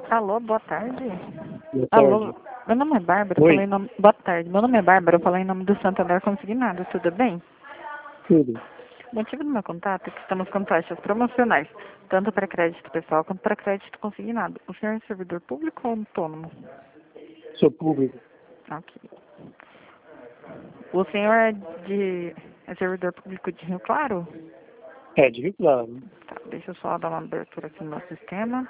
Alô, boa tarde. Boa Alô, tarde. meu nome é Bárbara, Oi. eu falei em nome... Boa tarde, meu nome é Bárbara, eu falei em nome do Santander Consignado, tudo bem? Tudo. O motivo do meu contato é que estamos com taxas promocionais, tanto para crédito pessoal quanto para crédito consignado. O senhor é servidor público ou autônomo? Sou público. Ok. O senhor é servidor público de Rio Claro? É, de Rio Claro. Tá, deixa eu só dar uma abertura aqui no meu sistema.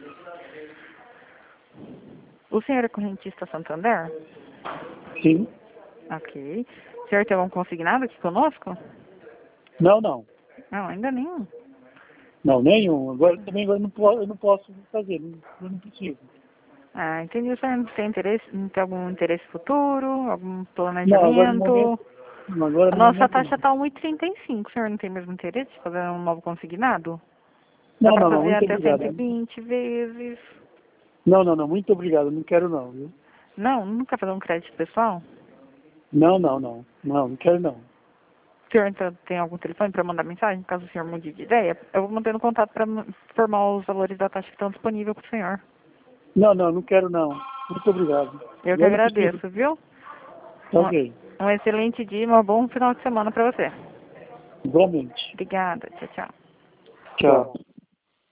O senhor é correntista Santander? Sim. Ok. O senhor tem algum consignado aqui conosco? Não, não. Não, ainda nenhum. Não, nenhum. Agora eu não posso fazer, não preciso. Ah, entendi. O senhor não tem interesse, não tem algum interesse futuro, algum Não, agora no momento, planejamento? não, agora A no nossa momento taxa não. está 1,35. O senhor não tem mesmo interesse de fazer um novo consignado? Dá Não, para não, não, fazer muito até obrigado. 120 vezes. Não, não, não, muito obrigado, não quero não, viu? Não, nunca fazer um crédito pessoal? Não, não, não. Não quero não. O senhor então tem algum telefone para mandar mensagem, caso o senhor mude de ideia? Eu vou mantendo contato para informar os valores da taxa que estão disponíveis para o senhor. Não, não, não quero não. Muito obrigado. Eu que Agora não preciso. agradeço, viu? Tá ok. Um excelente dia e um bom final de semana para você. Igualmente. Obrigada. Tchau, tchau. Tchau.